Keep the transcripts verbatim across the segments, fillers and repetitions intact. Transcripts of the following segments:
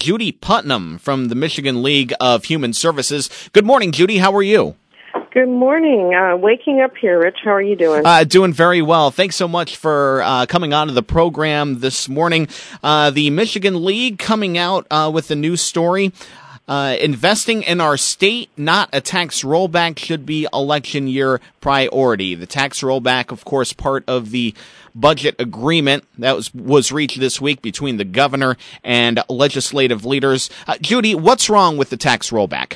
Judy Putnam from the Michigan League of Human Services. Good morning, Judy. How are you? Good morning. Uh, waking up here, Rich. How are you doing? Uh, doing very well. Thanks so much for uh, coming on to the program this morning. Uh, the Michigan League coming out uh, with a new story. Uh, investing in our state, not a tax rollback, should be election year priority. The tax rollback, of course, part of the budget agreement that was, was reached this week between the governor and legislative leaders. Uh, Judy, what's wrong with the tax rollback?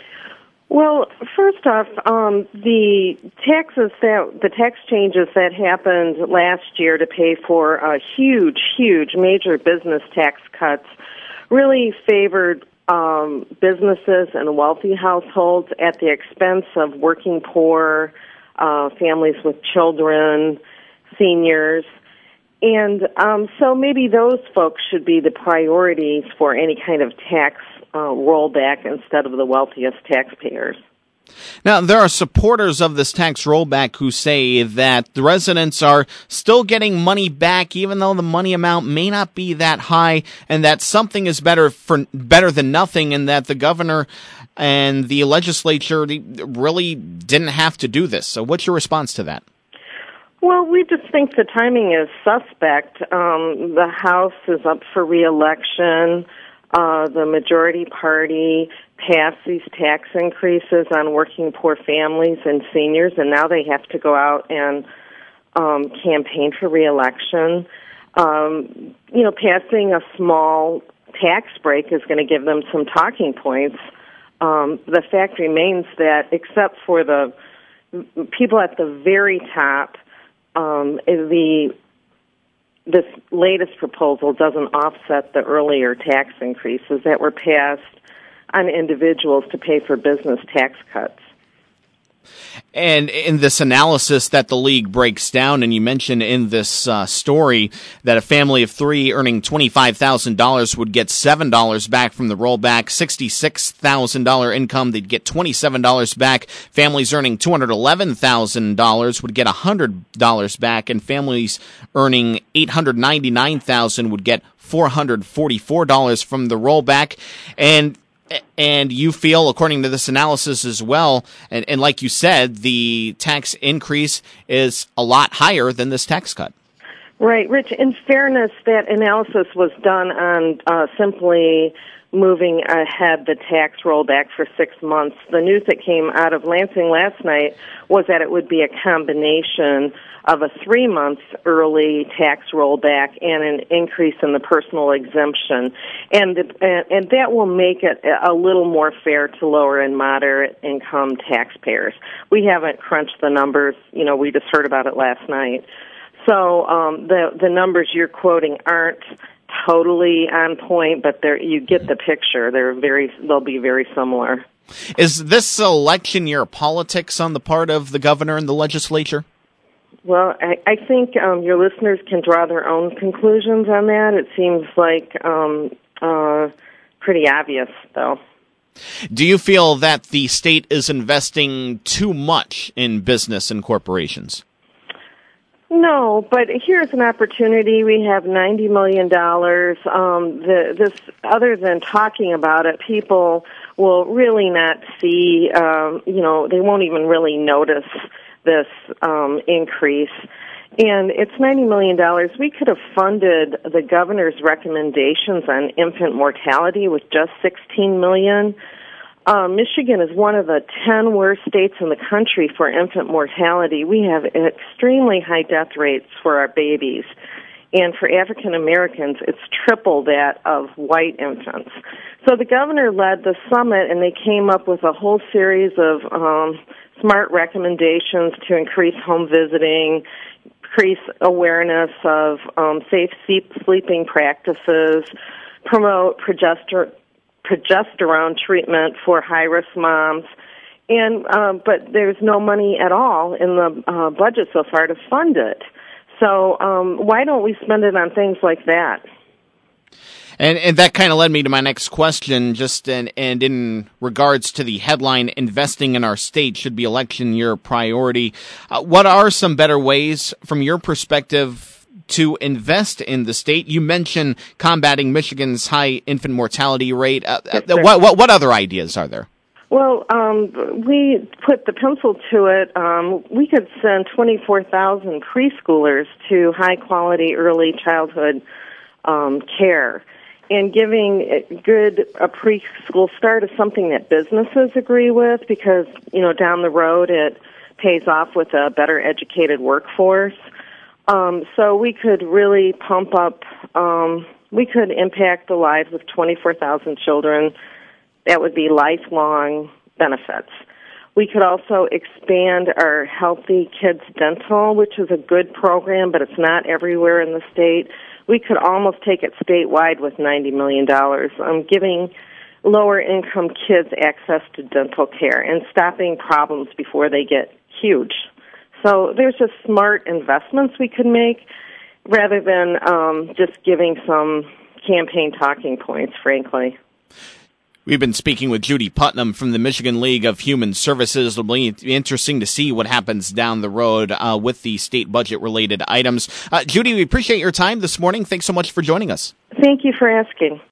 Well, first off, um, the taxes that the tax changes that happened last year to pay for uh, huge, huge major business tax cuts really favored um, businesses and wealthy households at the expense of working poor, uh, families with children, seniors. And um, so maybe those folks should be the priorities for any kind of tax Uh, rollback instead of the wealthiest taxpayers. Now, there are supporters of this tax rollback who say that the residents are still getting money back, even though the money amount may not be that high, and that something is better for better than nothing, and that the governor and the legislature really didn't have to do this. So, what's your response to that? Well, we just think the timing is suspect. Um, the House is up for re-election. Uh, the majority party passed these tax increases on working poor families and seniors, and now they have to go out and um, campaign for re-election. Um, you know, passing a small tax break is going to give them some talking points. Um, the fact remains that except for the people at the very top, um, the this latest proposal doesn't offset the earlier tax increases that were passed on individuals to pay for business tax cuts. And in this analysis that the league breaks down, and you mentioned in this uh, story that a family of three earning twenty-five thousand dollars would get seven dollars back from the rollback, sixty-six thousand dollars income, they'd get twenty-seven dollars back. Families earning two hundred eleven thousand dollars would get one hundred dollars back, and families earning eight hundred ninety-nine thousand dollars would get four hundred forty-four dollars from the rollback. And And you feel, according to this analysis as well, and, and like you said, the tax increase is a lot higher than this tax cut. Right, Rich. In fairness, that analysis was done on uh, simply moving ahead the tax rollback for six months. The news that came out of Lansing last night was that it would be a combination of a three-month early tax rollback and an increase in the personal exemption. And, and, and that will make it a little more fair to lower and moderate income taxpayers. We haven't crunched the numbers. You know, we just heard about it last night. So um, the, the numbers you're quoting aren't totally on point, but they're, you get the picture. They're very, they'll be very similar. Is this election year politics on the part of the governor and the legislature? Well, I, I think um, your listeners can draw their own conclusions on that. It seems like um, uh, pretty obvious, though. Do you feel that the state is investing too much in business and corporations? No, but here's an opportunity. We have ninety million dollars. Um, the, this, other than talking about it, people will really not see, um, you know, they won't even really notice this um, increase. And it's ninety million dollars. We could have funded the governor's recommendations on infant mortality with just sixteen million dollars. Uh, Michigan is one of the ten worst states in the country for infant mortality. We have extremely high death rates for our babies. And for African Americans, it's triple that of white infants. So the governor led the summit, and they came up with a whole series of um, smart recommendations to increase home visiting, increase awareness of um, safe sleep, sleeping practices, promote progesterone, progesterone treatment for high-risk moms, and uh, but there's no money at all in the uh, budget so far to fund it. So um, why don't we spend it on things like that? And, and that kind of led me to my next question, just and, and in regards to the headline, investing in our state should be election year priority. Uh, what are some better ways, from your perspective, to invest in the state. You mentioned combating Michigan's high infant mortality rate. Uh, yes, what, what, what other ideas are there? Well, um, we put the pencil to it. Um, we could send twenty-four thousand preschoolers to high-quality early childhood um, care. And giving good a preschool start is something that businesses agree with because, you know, down the road it pays off with a better educated workforce. Um, so we could really pump up, um, we could impact the lives of twenty-four thousand children. That would be lifelong benefits. We could also expand our Healthy Kids Dental, which is a good program, but it's not everywhere in the state. We could almost take it statewide with ninety million dollars, um, giving lower-income kids access to dental care and stopping problems before they get huge. So there's just smart investments we could make rather than um, just giving some campaign talking points, frankly. We've been speaking with Judy Putnam from the Michigan League of Human Services. It'll be interesting to see what happens down the road uh, with the state budget-related items. Uh, Judy, we appreciate your time this morning. Thanks so much for joining us. Thank you for asking.